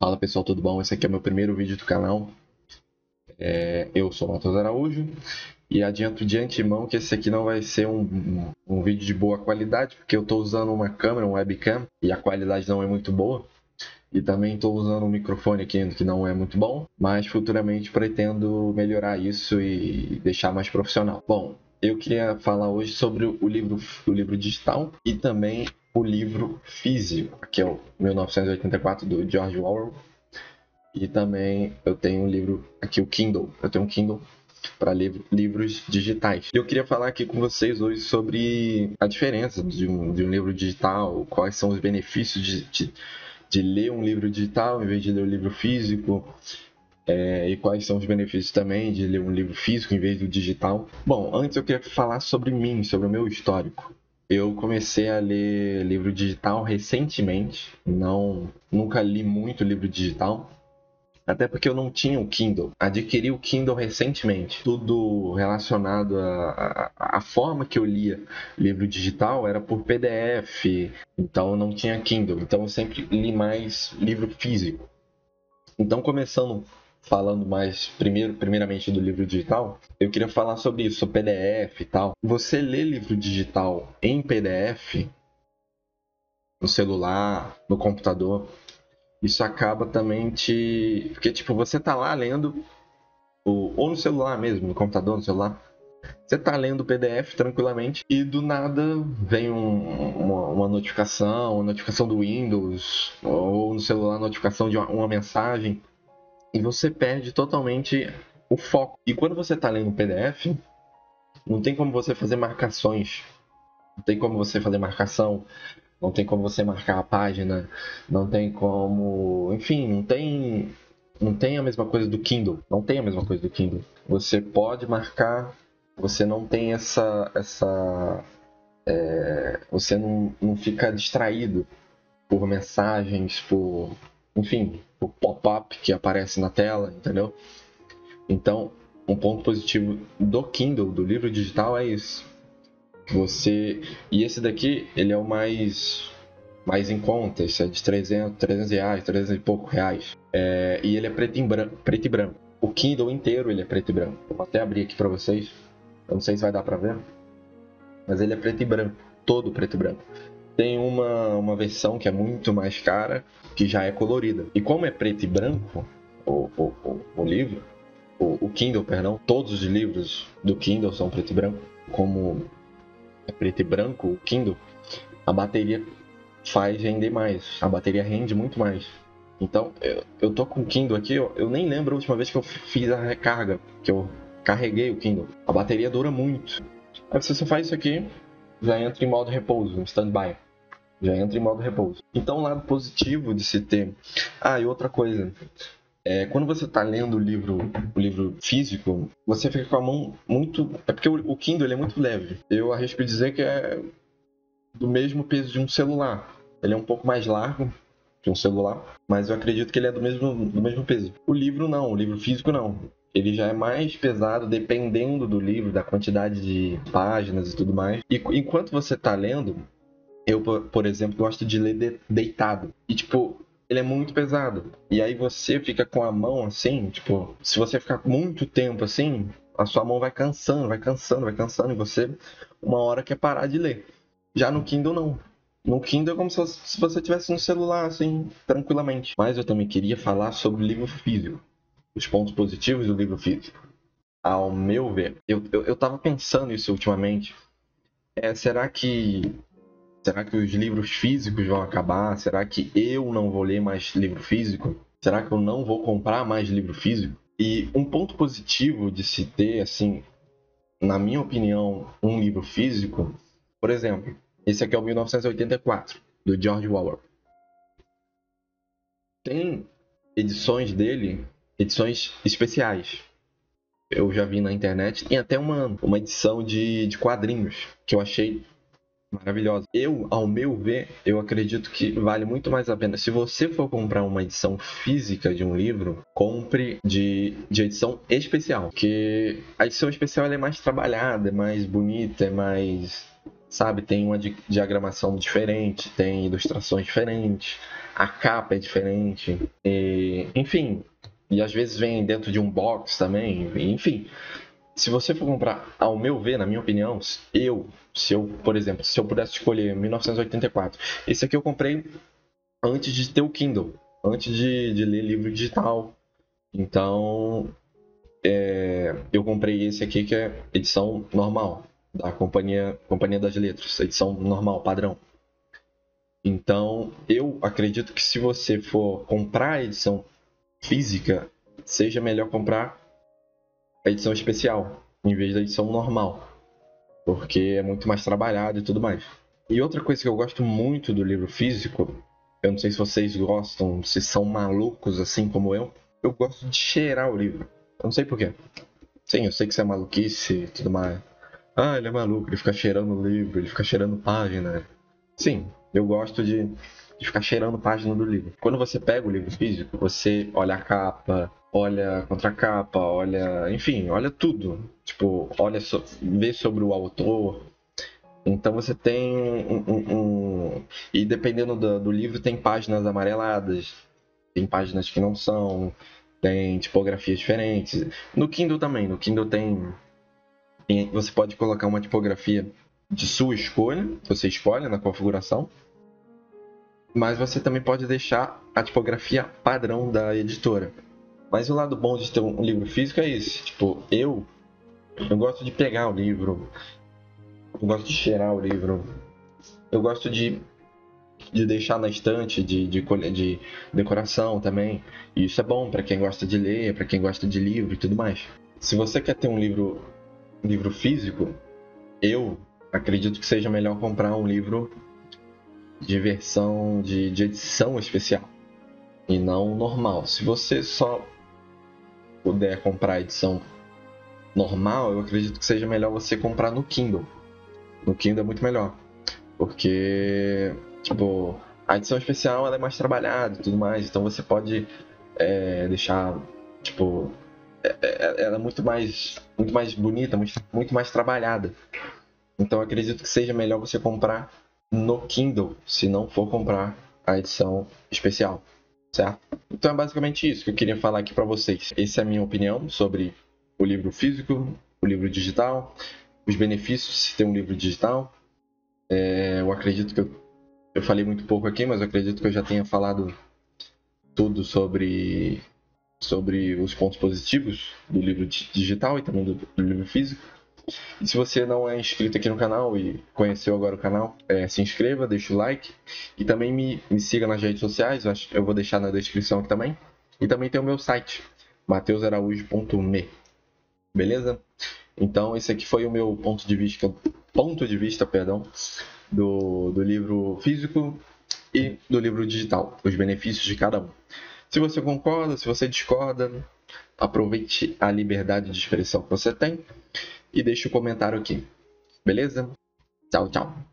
Fala pessoal, tudo bom? Esse aqui é o meu primeiro vídeo do canal. Eu sou o Matheus Araújo e adianto de antemão que esse aqui não vai ser um vídeo de boa qualidade, porque eu estou usando uma câmera, um webcam, e a qualidade não é muito boa. E também estou usando um microfone aqui que não é muito bom, mas futuramente pretendo melhorar isso e deixar mais profissional. Bom, eu queria falar hoje sobre o livro digital e também o livro físico, que é o 1984 do George Orwell. E também eu tenho um livro aqui, o Kindle. Eu tenho um Kindle para livros digitais. Eu queria falar aqui com vocês hoje sobre a diferença de um livro digital, quais são os benefícios de ler um livro digital em vez de ler um livro físico, e quais são os benefícios também de ler um livro físico em vez do digital. Bom, antes eu queria falar sobre mim, sobre o meu histórico. Eu comecei a ler livro digital recentemente, nunca li muito livro digital, até porque eu não tinha o Kindle. Adquiri o Kindle recentemente. Tudo relacionado à forma que eu lia livro digital era por PDF, então eu não tinha Kindle. Então eu sempre li mais livro físico. Então, começando falando mais primeiramente do livro digital, eu queria falar sobre isso, sobre PDF e tal. Você lê livro digital em PDF, no celular, no computador, isso acaba também porque, tipo, você tá lá lendo, ou no celular mesmo, no computador, no celular, você tá lendo o PDF tranquilamente e do nada vem uma notificação do Windows, ou no celular a notificação de uma mensagem, e você perde totalmente o foco. E quando você tá lendo o PDF, não tem como você fazer marcações, não tem como você fazer marcação, não tem como você marcar a página, não tem como... Enfim, não tem a mesma coisa do Kindle. Não tem a mesma coisa do Kindle. Você pode marcar, você não tem você não fica distraído por mensagens, enfim, por pop-up que aparece na tela, entendeu? Então, um ponto positivo do Kindle, do livro digital, é isso. E esse daqui, ele é o mais em conta, esse é de 300 reais, 300 e pouco reais. E ele é preto e branco. O Kindle inteiro ele é preto e branco. Vou até abrir aqui para vocês. Eu não sei se vai dar para ver, mas ele é preto e branco, todo preto e branco. Tem uma versão que é muito mais cara, que já é colorida. E como é preto e branco, o livro, o Kindle, perdão, todos os livros do Kindle são preto e branco. Como é preto e branco, o Kindle, a bateria faz render mais. A bateria rende muito mais. Então, eu tô com o Kindle aqui, eu nem lembro a última vez que eu fiz a recarga, que eu carreguei o Kindle. A bateria dura muito. Aí se você faz isso aqui, já entra em modo repouso, em standby. Já entra em modo repouso. Então, o lado positivo de se ter... e outra coisa. Quando você está lendo o livro físico, você fica com a mão muito... É porque o Kindle ele é muito leve. Eu arrisco dizer que é do mesmo peso de um celular. Ele é um pouco mais largo que um celular, mas eu acredito que ele é do mesmo peso. O livro não, o livro físico não. Ele já é mais pesado dependendo do livro, da quantidade de páginas e tudo mais. E enquanto você está lendo, eu, por exemplo, gosto de ler deitado. E, tipo, ele é muito pesado. E aí você fica com a mão assim, tipo, se você ficar muito tempo assim, a sua mão vai cansando, e você, uma hora, quer parar de ler. Já no Kindle, não. No Kindle é como se você tivesse no celular, assim, tranquilamente. Mas eu também queria falar sobre o livro físico. Os pontos positivos do livro físico. Ao meu ver, eu tava pensando isso ultimamente. Será que os livros físicos vão acabar? Será que eu não vou ler mais livro físico? Será que eu não vou comprar mais livro físico? E um ponto positivo de se ter, assim, na minha opinião, um livro físico, por exemplo, esse aqui é o 1984, do George Orwell. Tem edições dele, edições especiais. Eu já vi na internet. Tem até uma edição de quadrinhos que eu achei maravilhosa. Ao meu ver, eu acredito que vale muito mais a pena. Se você for comprar uma edição física de um livro, compre de edição especial. Porque a edição especial ela é mais trabalhada, é mais bonita, é mais... sabe? Tem uma diagramação diferente, tem ilustrações diferentes, a capa é diferente, enfim. E às vezes vem dentro de um box também, enfim. Se você for comprar, ao meu ver, na minha opinião, por exemplo, se eu pudesse escolher 1984, esse aqui eu comprei antes de ter o Kindle, antes de ler livro digital. Então, eu comprei esse aqui que é edição normal, da Companhia das Letras, edição normal, padrão. Então, eu acredito que se você for comprar a edição física, seja melhor comprar a edição especial, em vez da edição normal, porque é muito mais trabalhado e tudo mais. E outra coisa que eu gosto muito do livro físico, eu não sei se vocês gostam, se são malucos assim como eu gosto de cheirar o livro. Eu não sei porquê. Sim, eu sei que isso é maluquice e tudo mais. Ah, ele é maluco, ele fica cheirando o livro, ele fica cheirando página. Sim, eu gosto de ficar cheirando página do livro. Quando você pega o livro físico, você olha a capa, olha a contracapa, olha, enfim, olha tudo. Tipo, vê sobre o autor. Então você tem E dependendo do livro, tem páginas amareladas, tem páginas que não são, tem tipografias diferentes. No Kindle também, no Kindle você pode colocar uma tipografia de sua escolha, você escolhe na configuração, mas você também pode deixar a tipografia padrão da editora. Mas o lado bom de ter um livro físico é esse, tipo, eu gosto de pegar o livro, eu gosto de cheirar o livro, eu gosto de deixar na estante, de decoração também. E isso é bom para quem gosta de ler, para quem gosta de livro e tudo mais. Se você quer ter um livro físico, eu acredito que seja melhor comprar um livro de versão de edição especial e não normal. Se você só puder comprar a edição normal, eu acredito que seja melhor você comprar no Kindle. No Kindle é muito melhor, porque tipo, a edição especial ela é mais trabalhada e tudo mais, então você pode deixar, tipo, ela é muito mais bonita, muito mais trabalhada. Então eu acredito que seja melhor você comprar no Kindle, se não for comprar a edição especial, certo? Então é basicamente isso que eu queria falar aqui para vocês. Essa é a minha opinião sobre o livro físico, o livro digital, os benefícios de ter um livro digital. Eu acredito que eu falei muito pouco aqui, mas eu acredito que eu já tenha falado tudo sobre os pontos positivos do livro digital e também do livro físico. E se você não é inscrito aqui no canal e conheceu agora o canal, se inscreva, deixa o like e também me siga nas redes sociais, eu vou deixar na descrição aqui também. E também tem o meu site, mateusaraújo.me, beleza? Então esse aqui foi o meu ponto de vista, perdão, do livro físico e do livro digital, os benefícios de cada um. Se você concorda, se você discorda, aproveite a liberdade de expressão que você tem e deixe o comentário aqui. Beleza? Tchau, tchau.